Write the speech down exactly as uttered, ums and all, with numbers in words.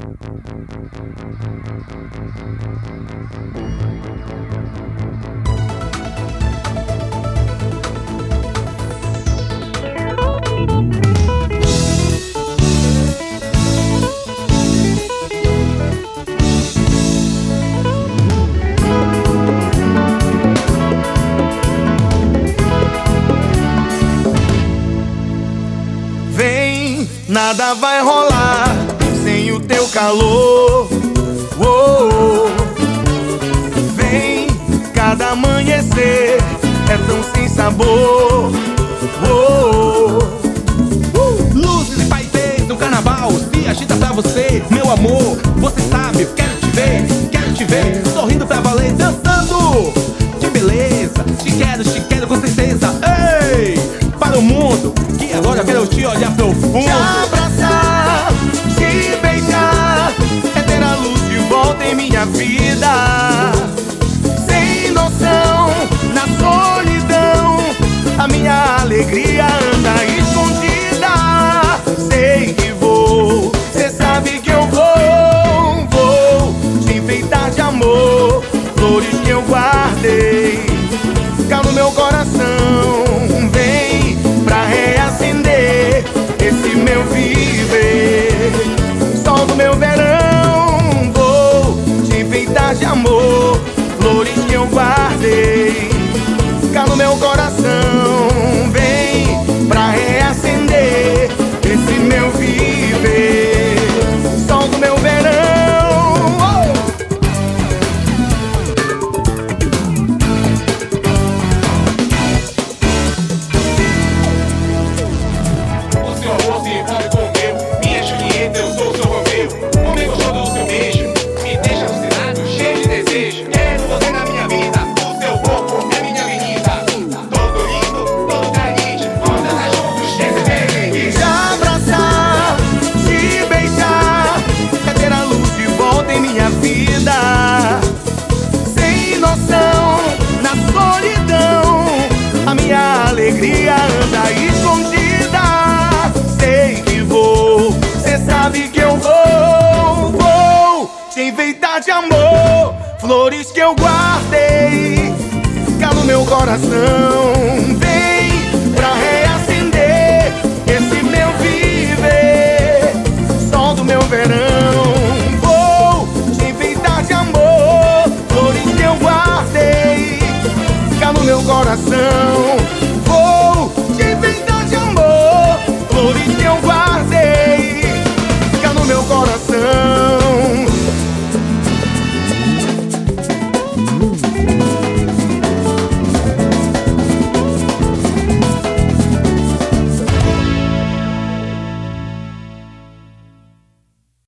Nada vai rolar sem o teu calor. Oh, oh. Vem, cada amanhecer é tão sem sabor. Oh, oh. Uh! Luzes e paisês no carnaval se agita pra você, meu amor. Você sabe, eu quero te ver, quero te ver sorrindo pra valer, dançando. Que beleza, te quero, te quero com certeza. Ei, para o mundo, que agora eu quero te olhar profundo. Te abraçar, te beijar, é ter a luz de volta em minha vida. Sem noção, na solidão, a minha alegria anda escondida. Sei que vou, cê sabe que eu vou, vou te enfeitar de amor, flores que eu guardei cá no meu coração. Vem pra reacender esse meu viver, sol do meu verão. Vou te enfeitar de amor, flores que eu guardei cá no meu coração. Vem pra reacender esse meu viver, sol do meu verão. Sem noção, na solidão, a minha alegria anda escondida. Sei que vou, cê sabe que eu vou, vou te enfeitar de amor, flores que eu guardei cá no meu coração. Vem pra reacender esse meu viver, sol do meu verão.